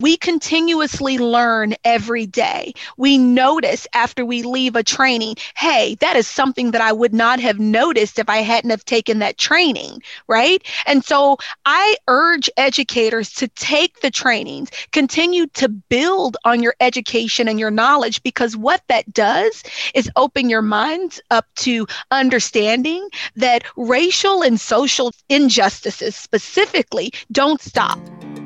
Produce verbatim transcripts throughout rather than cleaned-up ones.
We continuously learn every day. We notice after we leave a training, hey, that is something that I would not have noticed if I hadn't have taken that training, right? And so I urge educators to take the trainings, continue to build on your education and your knowledge, because what that does is open your minds up to understanding that racial and social injustices specifically don't stop.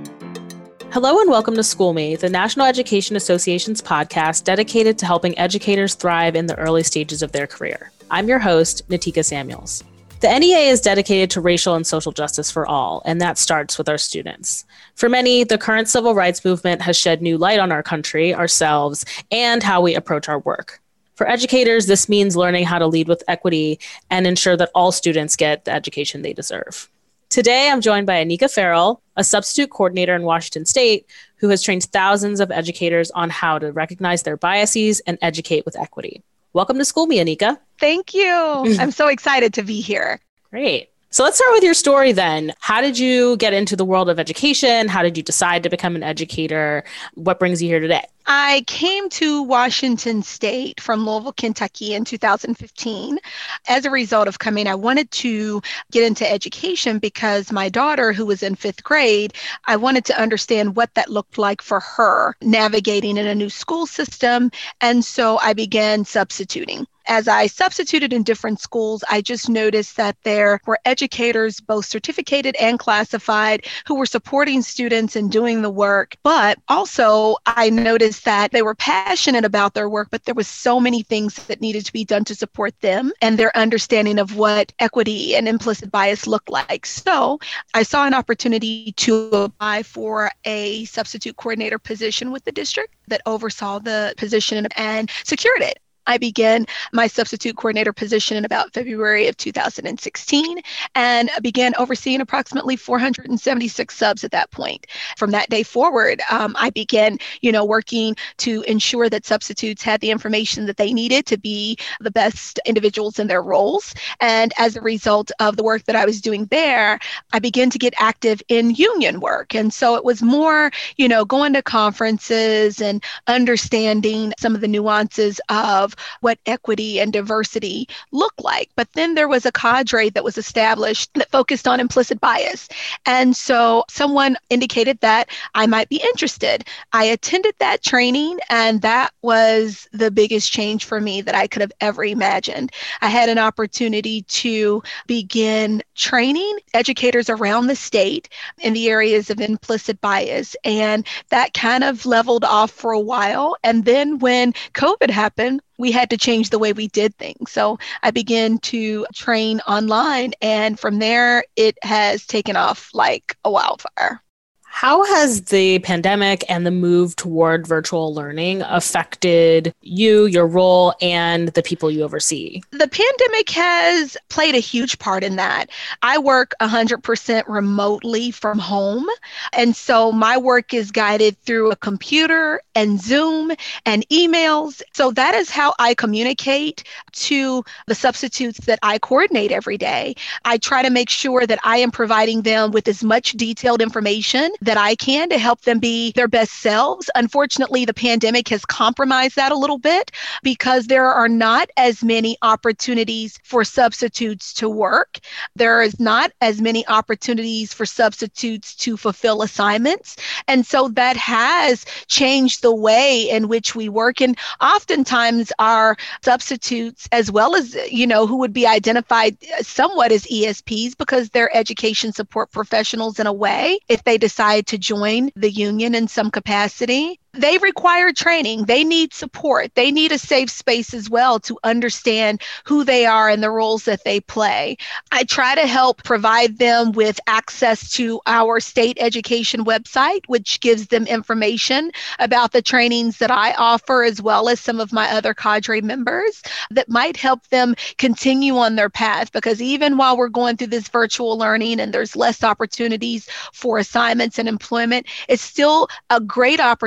Hello and welcome to School Me, the National Education Association's podcast dedicated to helping educators thrive in the early stages of their career. I'm your host, Natika Samuels. The N E A is dedicated to racial and social justice for all, and that starts with our students. For many, the current civil rights movement has shed new light on our country, ourselves, and how we approach our work. For educators, this means learning how to lead with equity and ensure that all students get the education they deserve. Today, I'm joined by Anika Farrell, a substitute coordinator in Washington State, who has trained thousands of educators on how to recognize their biases and educate with equity. Welcome to School Me, Anika. Thank you. I'm so excited to be here. Great. So let's start with your story then. How did you get into the world of education? How did you decide to become an educator? What brings you here today? I came to Washington State from Louisville, Kentucky in two thousand fifteen. As a result of coming, I wanted to get into education because my daughter, who was in fifth grade, I wanted to understand what that looked like for her navigating in a new school system. And so I began substituting. As I substituted in different schools, I just noticed that there were educators, both certificated and classified, who were supporting students and doing the work. But also, I noticed that they were passionate about their work, but there was so many things that needed to be done to support them and their understanding of what equity and implicit bias looked like. So I saw an opportunity to apply for a substitute coordinator position with the district that oversaw the position and secured it. I began my substitute coordinator position in about February of two thousand sixteen and began overseeing approximately four hundred seventy-six subs at that point. From that day forward, um, I began, you know, working to ensure that substitutes had the information that they needed to be the best individuals in their roles. And as a result of the work that I was doing there, I began to get active in union work. And so it was more, you know, going to conferences and understanding some of the nuances of what equity and diversity look like. But then there was a cadre that was established that focused on implicit bias. And so someone indicated that I might be interested. I attended that training, and that was the biggest change for me that I could have ever imagined. I had an opportunity to begin training educators around the state in the areas of implicit bias. And that kind of leveled off for a while. And then when COVID happened, we had to change the way we did things. So I began to train online, and from there, it has taken off like a wildfire. How has the pandemic and the move toward virtual learning affected you, your role, and the people you oversee? The pandemic has played a huge part in that. I work one hundred percent remotely from home. And so my work is guided through a computer and Zoom and emails. So that is how I communicate to the substitutes that I coordinate every day. I try to make sure that I am providing them with as much detailed information that I can to help them be their best selves. Unfortunately, the pandemic has compromised that a little bit because there are not as many opportunities for substitutes to work. There is not as many opportunities for substitutes to fulfill assignments. And so that has changed the way in which we work. And oftentimes our substitutes, as well as, you know, who would be identified somewhat as E S Ps because they're education support professionals in a way, if they decide to join the union in some capacity, they require training. They need support. They need a safe space as well to understand who they are and the roles that they play. I try to help provide them with access to our state education website, which gives them information about the trainings that I offer, as well as some of my other cadre members that might help them continue on their path. Because even while we're going through this virtual learning and there's less opportunities for assignments and employment, it's still a great opportunity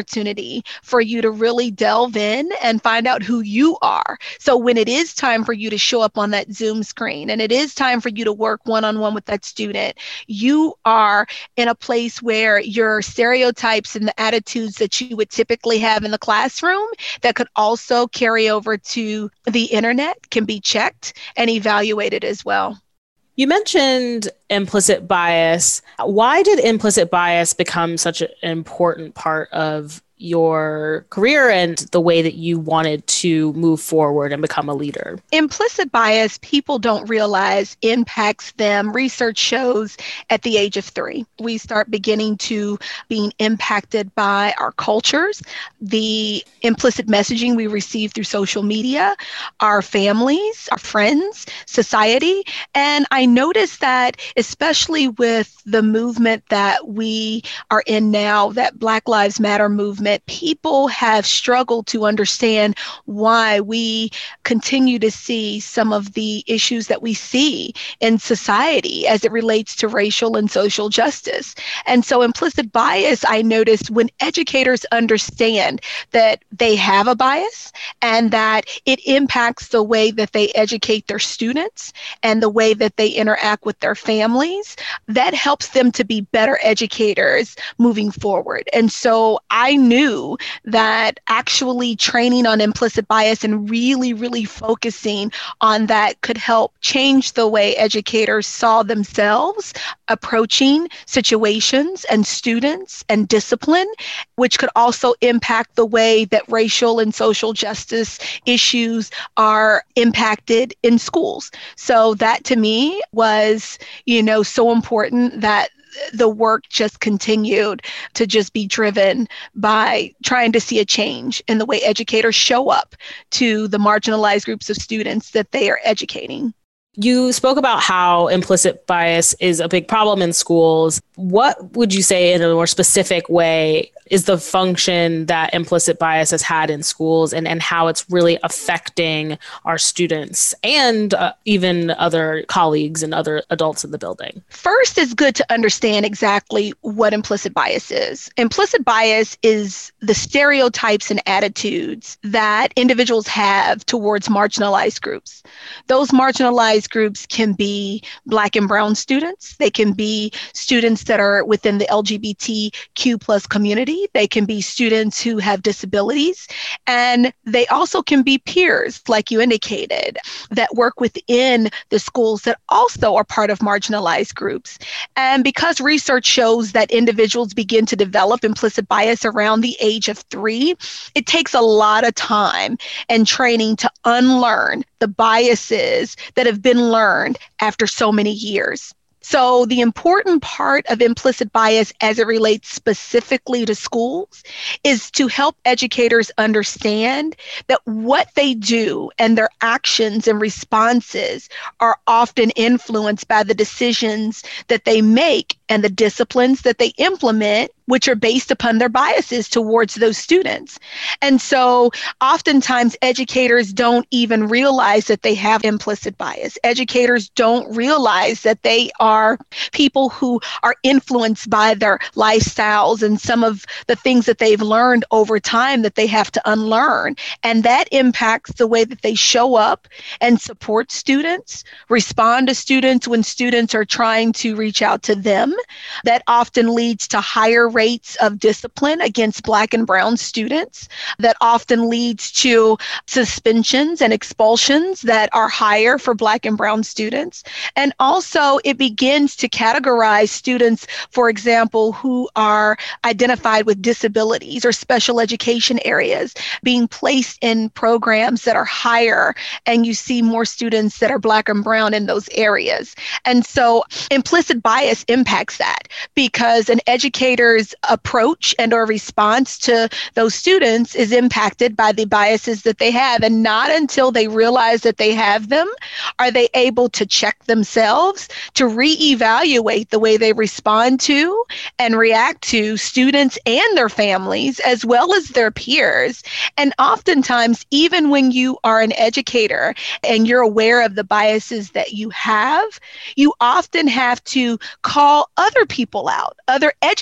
opportunity for you to really delve in and find out who you are. So when it is time for you to show up on that Zoom screen and it is time for you to work one-on-one with that student, you are in a place where your stereotypes and the attitudes that you would typically have in the classroom that could also carry over to the internet can be checked and evaluated as well. You mentioned implicit bias. Why did implicit bias become such an important part of your career and the way that you wanted to move forward and become a leader? Implicit bias, people don't realize, impacts them. Research shows at the age of three, we start beginning to being impacted by our cultures, the implicit messaging we receive through social media, our families, our friends, society. And I noticed that especially with the movement that we are in now, that Black Lives Matter movement, people have struggled to understand why we continue to see some of the issues that we see in society as it relates to racial and social justice. And so implicit bias, I noticed when educators understand that they have a bias and that it impacts the way that they educate their students and the way that they interact with their families, that helps them to be better educators moving forward. And so I knew that actually training on implicit bias and really, really focusing on that could help change the way educators saw themselves approaching situations and students and discipline, which could also impact the way that racial and social justice issues are impacted in schools. So that to me was, you know, so important that the work just continued to just be driven by trying to see a change in the way educators show up to the marginalized groups of students that they are educating. You spoke about how implicit bias is a big problem in schools. What would you say in a more specific way is the function that implicit bias has had in schools and, and how it's really affecting our students and uh, even other colleagues and other adults in the building? First, it's good to understand exactly what implicit bias is. Implicit bias is the stereotypes and attitudes that individuals have towards marginalized groups. Those marginalized groups can be Black and Brown students. They can be students that are within the L G B T Q plus community. They can be students who have disabilities, and they also can be peers, like you indicated, that work within the schools that also are part of marginalized groups. And because research shows that individuals begin to develop implicit bias around the age of three, it takes a lot of time and training to unlearn the biases that have been learned after so many years. So the important part of implicit bias as it relates specifically to schools is to help educators understand that what they do and their actions and responses are often influenced by the decisions that they make and the disciplines that they implement, which are based upon their biases towards those students. And so oftentimes educators don't even realize that they have implicit bias. Educators don't realize that they are people who are influenced by their lifestyles and some of the things that they've learned over time that they have to unlearn. And that impacts the way that they show up and support students, respond to students when students are trying to reach out to them. That often leads to higher rates of discipline against Black and Brown students. That often leads to suspensions and expulsions that are higher for Black and Brown students. And also it begins to categorize students, for example, who are identified with disabilities or special education areas, being placed in programs that are higher, and you see more students that are Black and Brown in those areas. And so implicit bias impacts that because an educator's approach and or response to those students is impacted by the biases that they have. And not until they realize that they have them are they able to check themselves, to reevaluate the way they respond to and react to students and their families, as well as their peers. And oftentimes, even when you are an educator and you're aware of the biases that you have, you often have to call other people out, other educators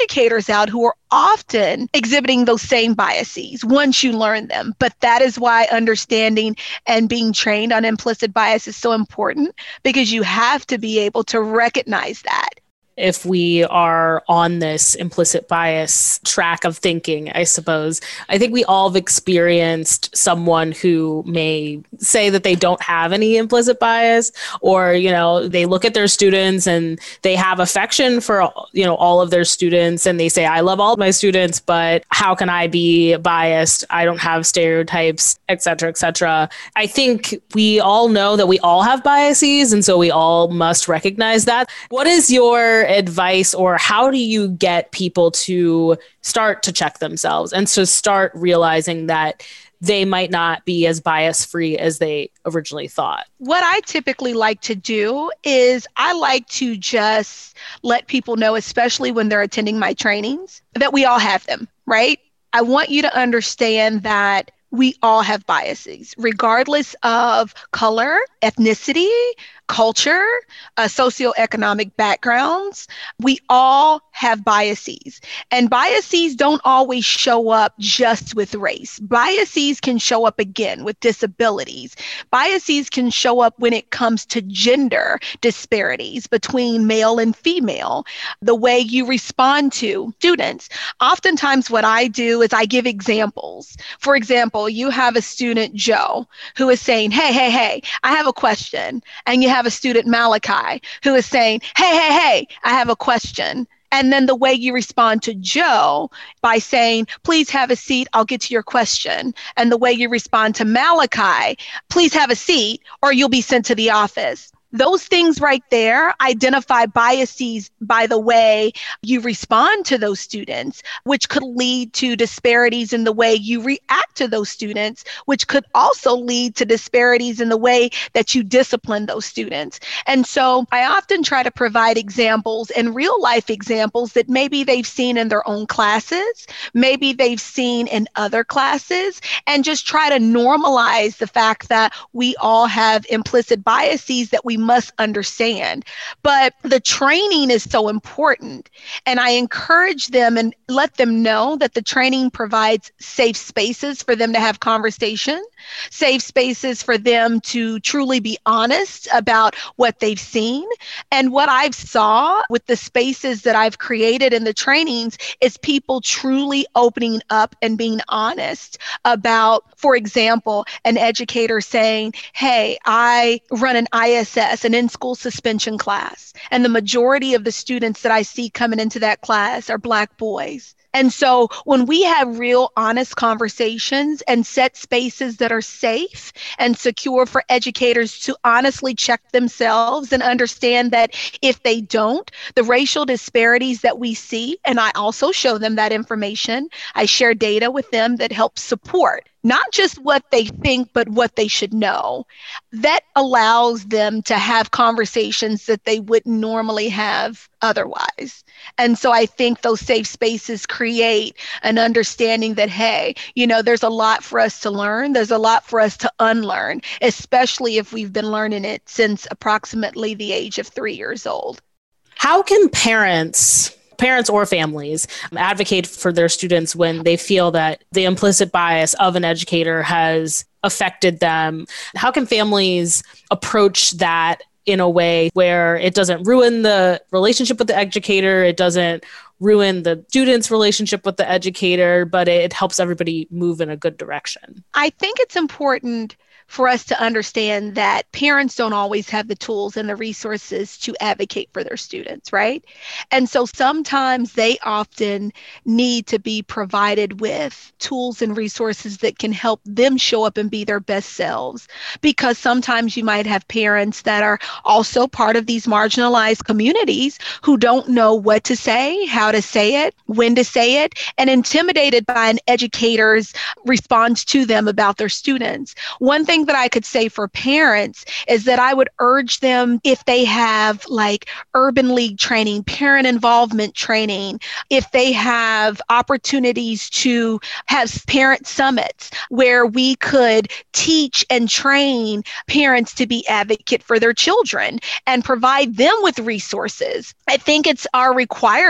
out who are often exhibiting those same biases once you learn them. But that is why understanding and being trained on implicit bias is so important, because you have to be able to recognize that. If we are on this implicit bias track of thinking, I suppose, I think we all have experienced someone who may say that they don't have any implicit bias, or, you know, they look at their students and they have affection for, you know, all of their students, and they say, I love all of my students, but how can I be biased? I don't have stereotypes, et cetera, et cetera. I think we all know that we all have biases, and so we all must recognize that. What is your advice, or how do you get people to start to check themselves and to start realizing that they might not be as bias-free as they originally thought? What I typically like to do is I like to just let people know, especially when they're attending my trainings, that we all have them, right? I want you to understand that we all have biases, regardless of color, ethnicity, culture, uh, socioeconomic backgrounds. We all have biases. And biases don't always show up just with race. Biases can show up again with disabilities. Biases can show up when it comes to gender disparities between male and female, the way you respond to students. Oftentimes what I do is I give examples. For example, you have a student, Joe, who is saying, hey, hey, hey, I have a question. And you have a student, Malachi, who is saying, hey, hey, hey, I have a question. And then the way you respond to Joe by saying, please have a seat, I'll get to your question. And the way you respond to Malachi, please have a seat or you'll be sent to the office. Those things right there identify biases by the way you respond to those students, which could lead to disparities in the way you react to those students, which could also lead to disparities in the way that you discipline those students. And so I often try to provide examples and real life examples that maybe they've seen in their own classes, maybe they've seen in other classes, and just try to normalize the fact that we all have implicit biases that we must understand. But the training is so important. And I encourage them and let them know that the training provides safe spaces for them to have conversation, safe spaces for them to truly be honest about what they've seen. And what I've saw with the spaces that I've created in the trainings is people truly opening up and being honest about, for example, an educator saying, hey, I run an I S S, an in-school suspension class, and the majority of the students that I see coming into that class are Black boys. And so when we have real honest conversations and set spaces that are safe and secure for educators to honestly check themselves and understand that if they don't, the racial disparities that we see, and I also show them that information, I share data with them that helps support not just what they think, but what they should know. That allows them to have conversations that they wouldn't normally have otherwise. And so I think those safe spaces create an understanding that, hey, you know, there's a lot for us to learn. There's a lot for us to unlearn, especially if we've been learning it since approximately the age of three years old. How can parents... parents or families advocate for their students when they feel that the implicit bias of an educator has affected them? How can families approach that in a way where it doesn't ruin the relationship with the educator, it doesn't ruin the student's relationship with the educator, but it helps everybody move in a good direction? I think it's important for us to understand that parents don't always have the tools and the resources to advocate for their students, right? And so sometimes they often need to be provided with tools and resources that can help them show up and be their best selves. Because sometimes you might have parents that are also part of these marginalized communities who don't know what to say, how to say it, when to say it, and intimidated by an educator's response to them about their students. One thing that I could say for parents is that I would urge them, if they have like urban league training, parent involvement training, if they have opportunities to have parent summits where we could teach and train parents to be advocate for their children and provide them with resources. I think it's our requirement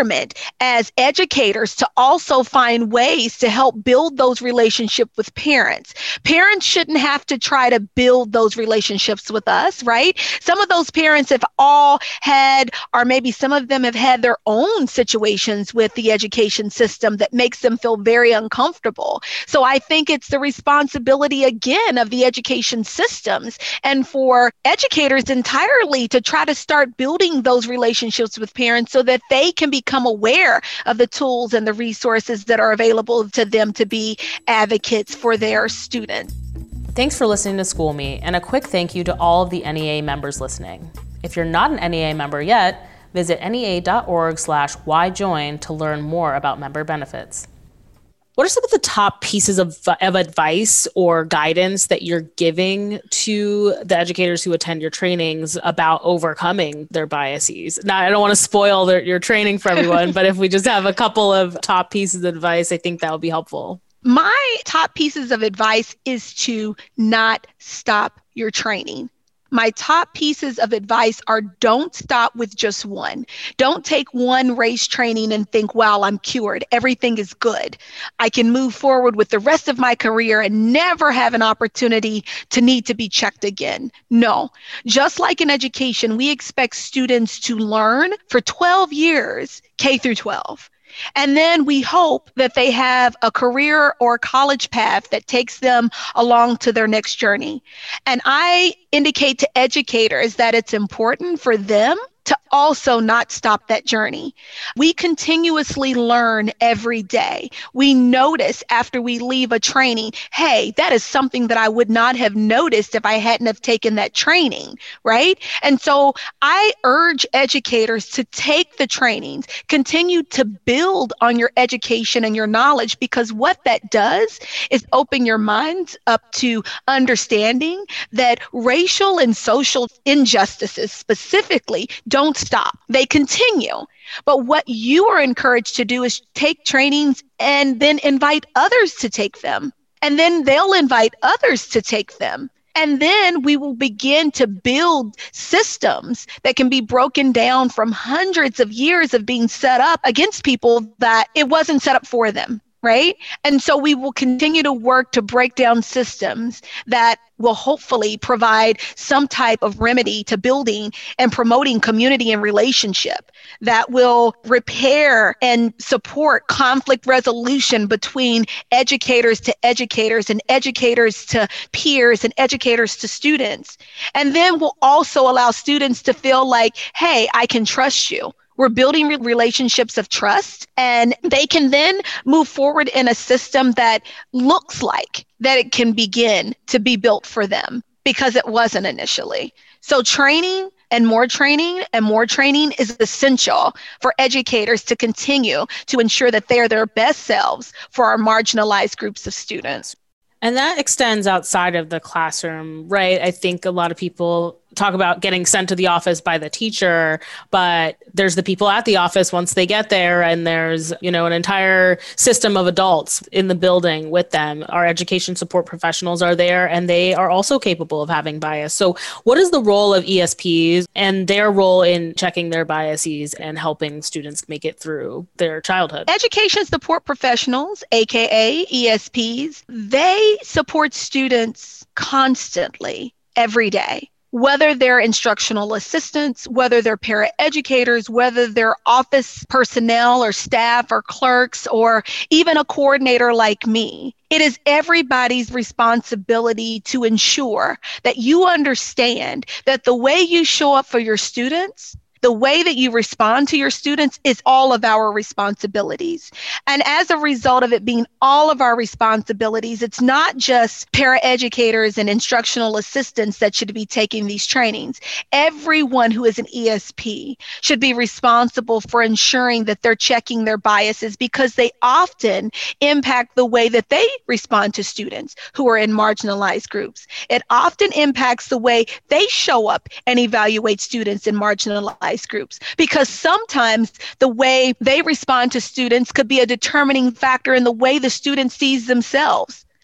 as educators to also find ways to help build those relationships with parents. Parents shouldn't have to try to build those relationships with us, right? Some of those parents have all had, or maybe some of them have had their own situations with the education system that makes them feel very uncomfortable. So I think it's the responsibility again of the education systems and for educators entirely to try to start building those relationships with parents so that they can become aware of the tools and the resources that are available to them to be advocates for their students. Thanks for listening to School Me, and a quick thank you to all of the N E A members listening. If you're not an N E A member yet, visit N E A dot org slash why join to learn more about member benefits. What are some of the top pieces of, of advice or guidance that you're giving to the educators who attend your trainings about overcoming their biases? Now, I don't want to spoil their, your training for everyone, but if we just have a couple of top pieces of advice, I think that would be helpful. My top pieces of advice is to not stop your training. My top pieces of advice are don't stop with just one. Don't take one race training and think, wow, I'm cured. Everything is good. I can move forward with the rest of my career and never have an opportunity to need to be checked again. No, just like in education, we expect students to learn for twelve years, K through twelve. And then we hope that they have a career or college path that takes them along to their next journey. And I indicate to educators that it's important for them to also not stop that journey. We continuously learn every day. We notice after we leave a training, hey, that is something that I would not have noticed if I hadn't have taken that training, right? And so I urge educators to take the trainings, continue to build on your education and your knowledge, because what that does is open your minds up to understanding that racial and social injustices specifically don't stop. They continue. But what you are encouraged to do is take trainings and then invite others to take them. And then they'll invite others to take them. And then we will begin to build systems that can be broken down from hundreds of years of being set up against people that it wasn't set up for them. Right? And so we will continue to work to break down systems that will hopefully provide some type of remedy to building and promoting community and relationship that will repair and support conflict resolution between educators to educators and educators to peers and educators to students. And then we'll also allow students to feel like, hey, I can trust you. We're building relationships of trust, and they can then move forward in a system that looks like that it can begin to be built for them because it wasn't initially. So training and more training and more training is essential for educators to continue to ensure that they're their best selves for our marginalized groups of students. And that extends outside of the classroom, right? I think a lot of people talk about getting sent to the office by the teacher, but there's the people at the office once they get there, and there's, you know, an entire system of adults in the building with them. Our education support professionals are there, and they are also capable of having bias. So what is the role of E S Ps and their role in checking their biases and helping students make it through their childhood? Education support professionals, aka E S Ps, they support students constantly, every day. Whether they're instructional assistants, whether they're paraeducators, whether they're office personnel or staff or clerks, or even a coordinator like me. It is everybody's responsibility to ensure that you understand that the way you show up for your students, the way that you respond to your students is all of our responsibilities. And as a result of it being all of our responsibilities, it's not just paraeducators and instructional assistants that should be taking these trainings. Everyone who is an E S P should be responsible for ensuring that they're checking their biases, because they often impact the way that they respond to students who are in marginalized groups. It often impacts the way they show up and evaluate students in marginalized groups, because sometimes the way they respond to students could be a determining factor in the way the student sees themselves.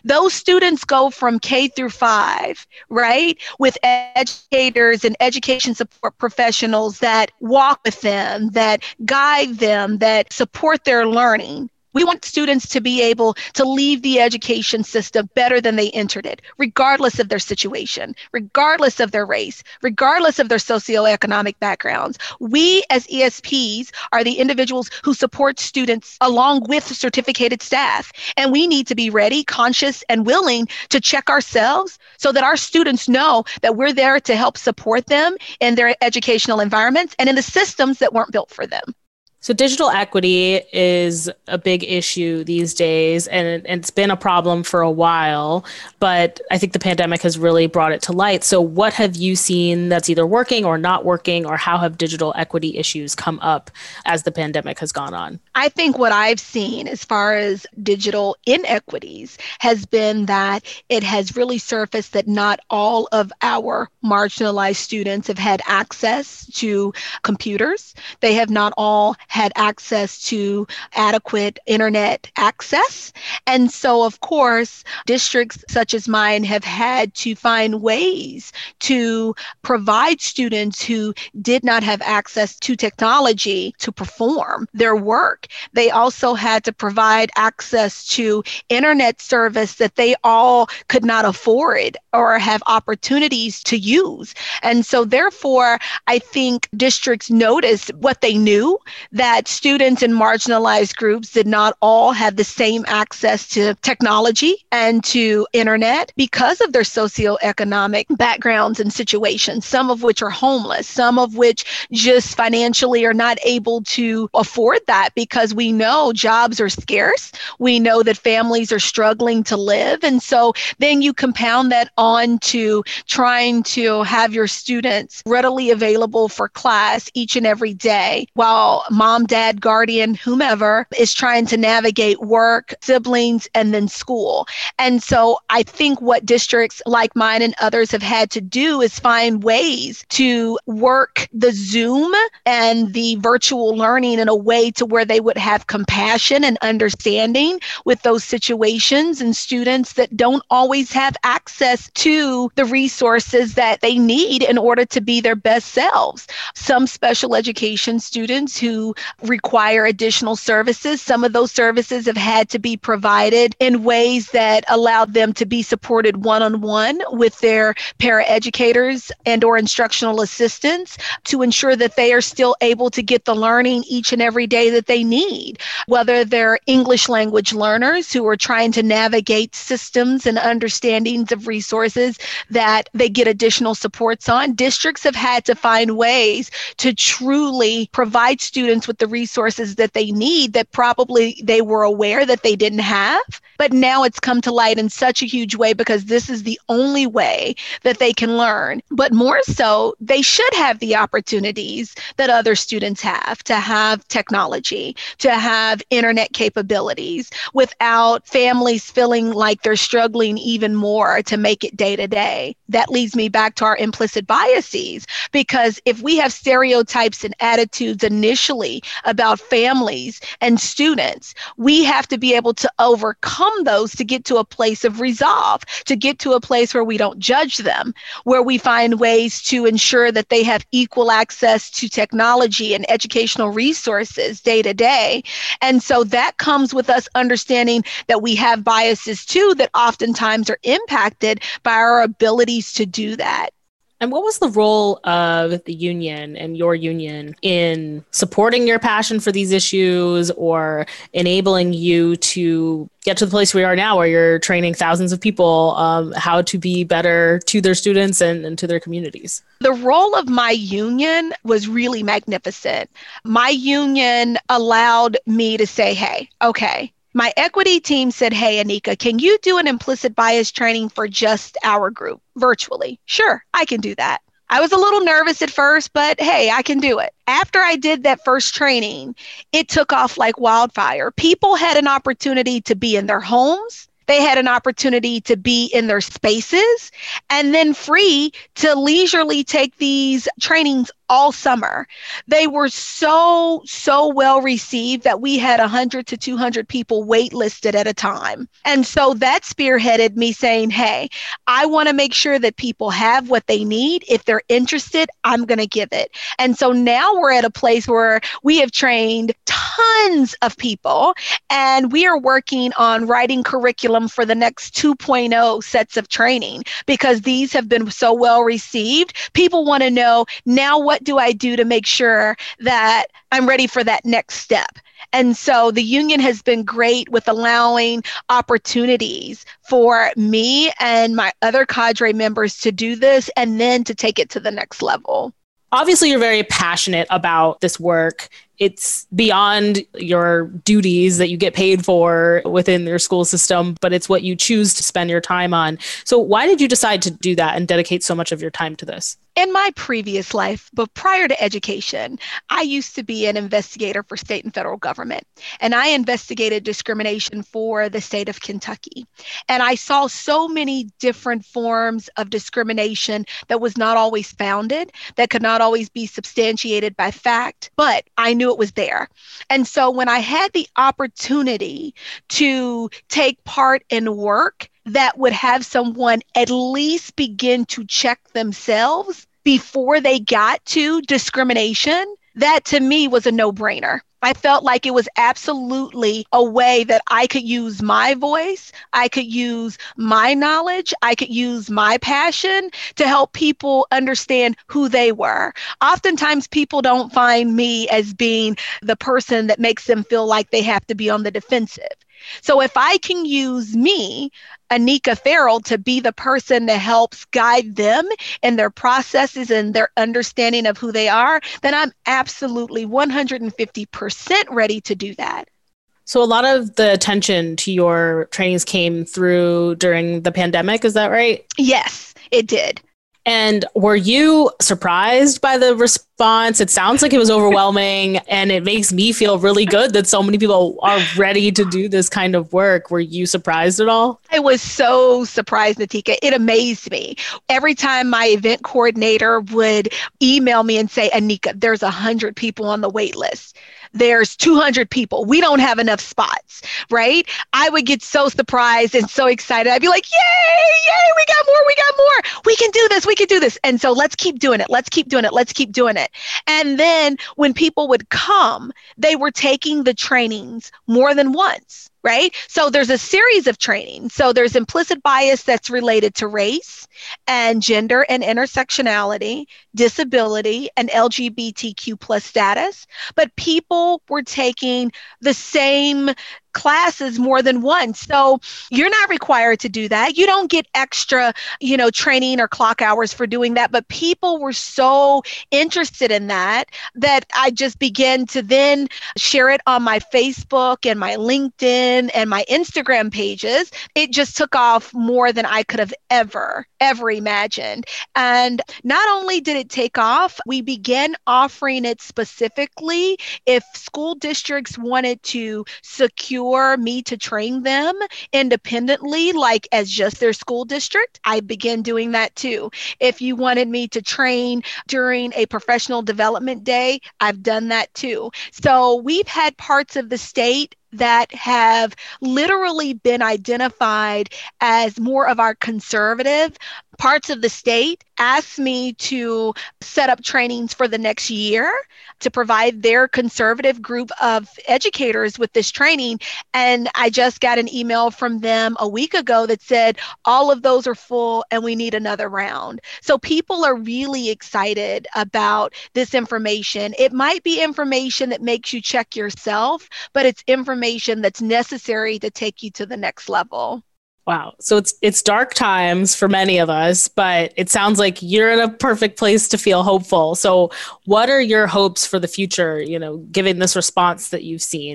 Those students go from K through five, right, with educators and education support professionals that walk with them, that guide them, that support their learning. We want students to be able to leave the education system better than they entered it, regardless of their situation, regardless of their race, regardless of their socioeconomic backgrounds. We as E S Ps are the individuals who support students along with certificated staff. And we need to be ready, conscious, and willing to check ourselves so that our students know that we're there to help support them in their educational environments and in the systems that weren't built for them. So digital equity is a big issue these days, and it's been a problem for a while, but I think the pandemic has really brought it to light. So what have you seen that's either working or not working, or how have digital equity issues come up as the pandemic has gone on? I think what I've seen as far as digital inequities has been that it has really surfaced that not all of our marginalized students have had access to computers. They have not all had access to adequate internet access. And so, of course, districts such as mine have had to find ways to provide students who did not have access to technology to perform their work. They also had to provide access to internet service that they all could not afford or have opportunities to use. And so, therefore, I think districts noticed what they knew, that students in marginalized groups did not all have the same access to technology and to internet because of their socioeconomic backgrounds and situations, some of which are homeless, some of which just financially are not able to afford that because we know jobs are scarce. We know that families are struggling to live. And so then you compound that on to trying to have your students readily available for class each and every day while mom, dad, guardian, whomever is trying to navigate work, siblings, and then school. And so I think what districts like mine and others have had to do is find ways to work the Zoom and the virtual learning in a way to where they would have compassion and understanding with those situations and students that don't always have access to the resources that they need in order to be their best selves. Some special education students who require additional services, some of those services have had to be provided in ways that allow them to be supported one-on-one with their paraeducators and or instructional assistants to ensure that they are still able to get the learning each and every day that they need. Whether they're English language learners who are trying to navigate systems and understandings of resources that they get additional supports on, districts have had to find ways to truly provide students with the resources that they need that probably they were aware that they didn't have. But now it's come to light in such a huge way because this is the only way that they can learn. But more so, they should have the opportunities that other students have to have technology, to have internet capabilities without families feeling like they're struggling even more to make it day to day. That leads me back to our implicit biases, because if we have stereotypes and attitudes initially about families and students, we have to be able to overcome those to get to a place of resolve, to get to a place where we don't judge them, where we find ways to ensure that they have equal access to technology and educational resources day to day. And so that comes with us understanding that we have biases too that oftentimes are impacted by our abilities to do that. And what was the role of the union and your union in supporting your passion for these issues or enabling you to get to the place we are now where you're training thousands of people um, how to be better to their students and, and to their communities? The role of my union was really magnificent. My union allowed me to say, hey, okay, my equity team said, hey, Anika, can you do an implicit bias training for just our group virtually? Sure, I can do that. I was a little nervous at first, but hey, I can do it. After I did that first training, it took off like wildfire. People had an opportunity to be in their homes. They had an opportunity to be in their spaces and then free to leisurely take these trainings all summer. They were so, so well received that we had one hundred to two hundred people waitlisted at a time. And so that spearheaded me saying, hey, I want to make sure that people have what they need. If they're interested, I'm going to give it. And so now we're at a place where we have trained tons of people, and we are working on writing curriculum for the next two point oh sets of training because these have been so well received. People want to know, now what do I do to make sure that I'm ready for that next step? And so the union has been great with allowing opportunities for me and my other cadre members to do this and then to take it to the next level. Obviously, you're very passionate about this work. It's beyond your duties that you get paid for within your school system, but it's what you choose to spend your time on. So why did you decide to do that and dedicate so much of your time to this? In my previous life, but prior to education, I used to be an investigator for state and federal government, and I investigated discrimination for the state of Kentucky. And I saw so many different forms of discrimination that was not always founded, that could not always be substantiated by fact, but I knew it was there. And so when I had the opportunity to take part in work that would have someone at least begin to check themselves before they got to discrimination, that to me was a no-brainer. I felt like it was absolutely a way that I could use my voice, I could use my knowledge, I could use my passion to help people understand who they were. Oftentimes, people don't find me as being the person that makes them feel like they have to be on the defensive. So if I can use me, Anika Farrell, to be the person that helps guide them in their processes and their understanding of who they are, then I'm absolutely one hundred fifty percent ready to do that. So a lot of the attention to your trainings came through during the pandemic, is that right? Yes, it did. And were you surprised by the response? It sounds like it was overwhelming, and it makes me feel really good that so many people are ready to do this kind of work. Were you surprised at all? I was so surprised, Natika. It amazed me. Every time my event coordinator would email me and say, Anika, there's one hundred people on the wait list. There's two hundred people. We don't have enough spots, right? I would get so surprised and so excited. I'd be like, yay, yay, we got more, we got more. We can do this, we can do this. And so let's keep doing it. Let's keep doing it. Let's keep doing it. And then when people would come, they were taking the trainings more than once, right? So there's a series of trainings. So there's implicit bias that's related to race and gender and intersectionality, disability, and L G B T Q plus status. But people were taking the same classes more than once. So you're not required to do that. You don't get extra, you know, training or clock hours for doing that. But people were so interested in that, that I just began to then share it on my Facebook and my LinkedIn and my Instagram pages. It just took off more than I could have ever, ever imagined. And not only did it take off, we began offering it specifically if school districts wanted to secure me to train them independently, like as just their school district. I began doing that too. If you wanted me to train during a professional development day, I've done that too. So we've had parts of the state that have literally been identified as more of our conservative parts of the state, asked me to set up trainings for the next year to provide their conservative group of educators with this training. And I just got an email from them a week ago that said, all of those are full and we need another round. So people are really excited about this information. It might be information that makes you check yourself, but it's information that's necessary to take you to the next level. Wow. So it's it's dark times for many of us, but it sounds like you're in a perfect place to feel hopeful. So what are your hopes for the future, you know, given this response that you've seen?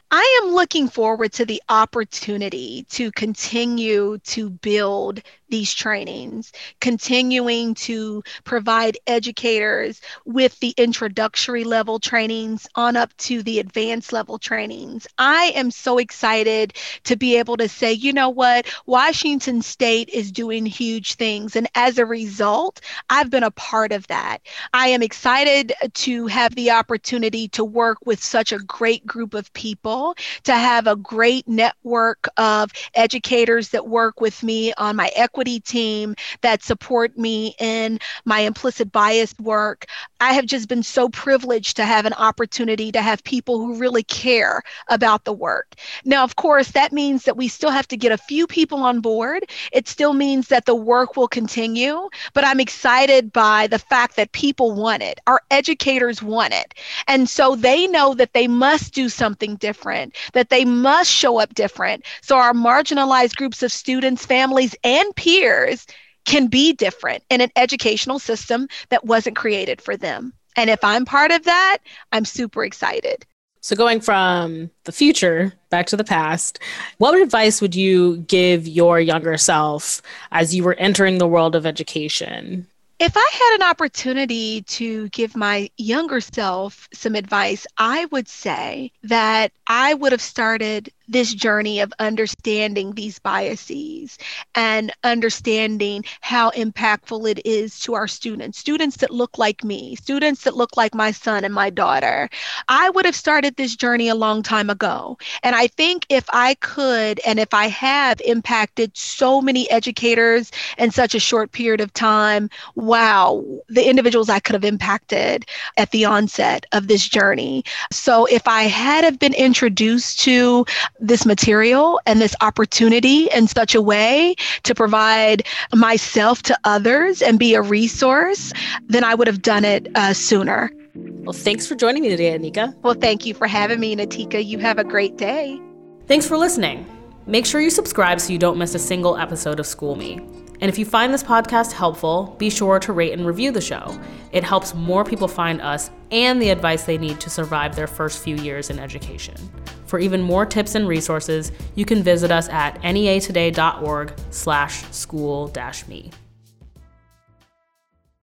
I am looking forward to the opportunity to continue to build these trainings, continuing to provide educators with the introductory level trainings on up to the advanced level trainings. I am so excited to be able to say, you know what, Washington State is doing huge things. And as a result, I've been a part of that. I am excited to have the opportunity to work with such a great group of people, to have a great network of educators that work with me on my equity team, that support me in my implicit bias work. I have just been so privileged to have an opportunity to have people who really care about the work. Now, of course, that means that we still have to get a few people on board. It still means that the work will continue, but I'm excited by the fact that people want it. Our educators want it. And so they know that they must do something different, that they must show up different. So our marginalized groups of students, families, and peers can be different in an educational system that wasn't created for them. And if I'm part of that, I'm super excited. So going from the future back to the past, what advice would you give your younger self as you were entering the world of education? If I had an opportunity to give my younger self some advice, I would say that I would have started this journey of understanding these biases and understanding how impactful it is to our students, students that look like me, students that look like my son and my daughter. I would have started this journey a long time ago. And I think if I could, and if I have impacted so many educators in such a short period of time, wow, the individuals I could have impacted at the onset of this journey. So if I had have been introduced to this material and this opportunity in such a way to provide myself to others and be a resource, then I would have done it uh, sooner. Well, thanks for joining me today, Anika. Well, thank you for having me, Natika. You have a great day. Thanks for listening. Make sure you subscribe so you don't miss a single episode of School Me. And if you find this podcast helpful, be sure to rate and review the show. It helps more people find us and the advice they need to survive their first few years in education. For even more tips and resources, you can visit us at neatoday.org slash school dash me.